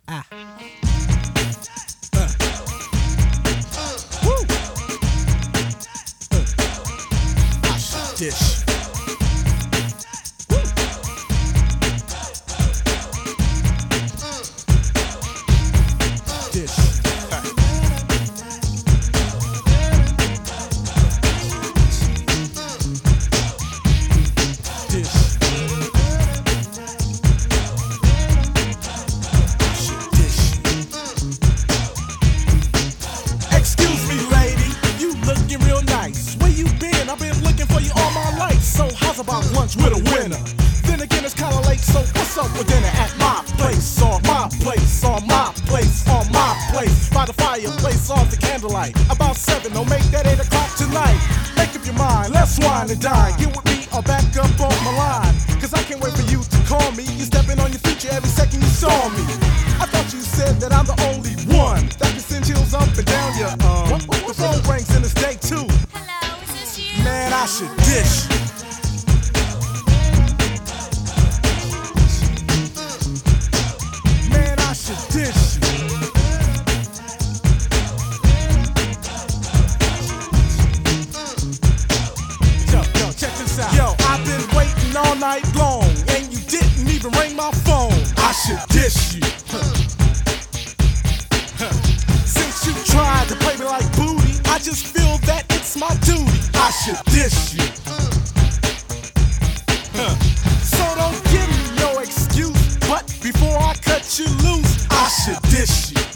Ah. Woo. I should dish. Woo. Dish. Excuse me, lady, you looking real nice. Where you been? I've been looking for you all my life. So how's about lunch with a winner? Then again, it's kinda late, so what's up with dinner at my place? Or my place, or my place, or my place. By the fireplace, off the candlelight. About 7, don't make that 8 o'clock tonight. Make up your mind, let's wine and dine. Get with me or back up on my line. Cause I can't wait for you to call me. You're stepping on your future every second you saw me. I thought you said that I'm the only one that can send chills up and down your The phone rings in this day too. Hello, is this you? Man, I should dish. Man, I should dish. Yo, check this out. Yo, I've been waiting all night long, and you didn't even ring my phone. I should dish you. Since you tried to play me like booty, I just feel that it's my duty. I should dish you. So don't give me no excuse, but before I cut you loose, I should dish you.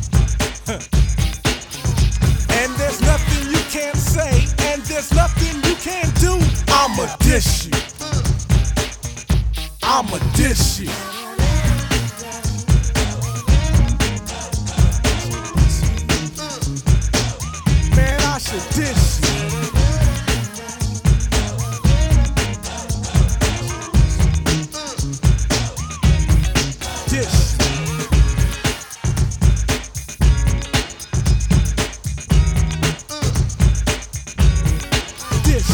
And there's nothing you can't say, and there's nothing you can't do. I'ma dish you. I'ma dish you. Man, I should dish you. Dish. Dish.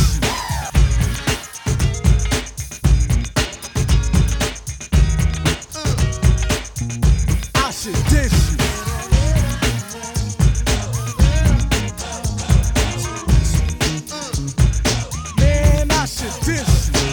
I should dish you. Man, I should dish you.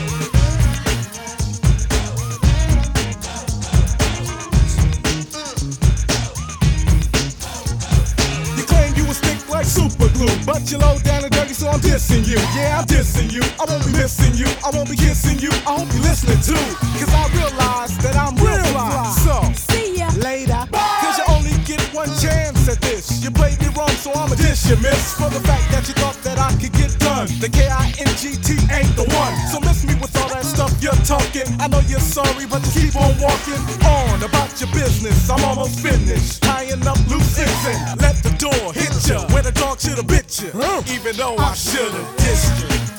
You claim you a stick like super glue, but you're low down and dirty, so I'm dissing you. Yeah, I'm dissing you. I won't be missing you. I won't be kissing you. I hope you're listening too, cause I realize that I'm real fly. So, See ya. later. Cause you only get one chance at this. You played me wrong, so I'ma dish you, miss. For the fact that you thought that I could get done. The K-I-N-G-T ain't the one. So miss me with all that stuff you're talking. I know you're sorry, but you keep on walking on about your business. I'm almost finished. Tying up loose ends and let the door hit ya. Where the dog should've bit ya. Even though I should've dissed ya.